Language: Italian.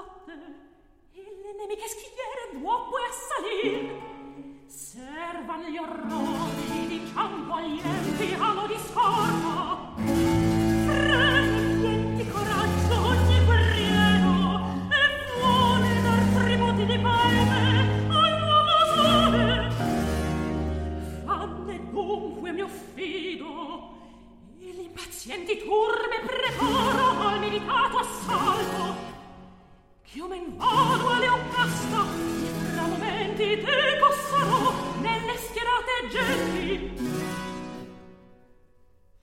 batte e le nemiche schiere duopo e assalir. Servan gli orrori di campo agli enti amo di scorta. Freglienti coraggio ogni guerriero e vuole dar tributi di paese al nuovo sole. Fanne dunque mio fido e l'impazienti turbe preparo al meditato assalto. Ch'io men vado a Leocasta e fra momenti te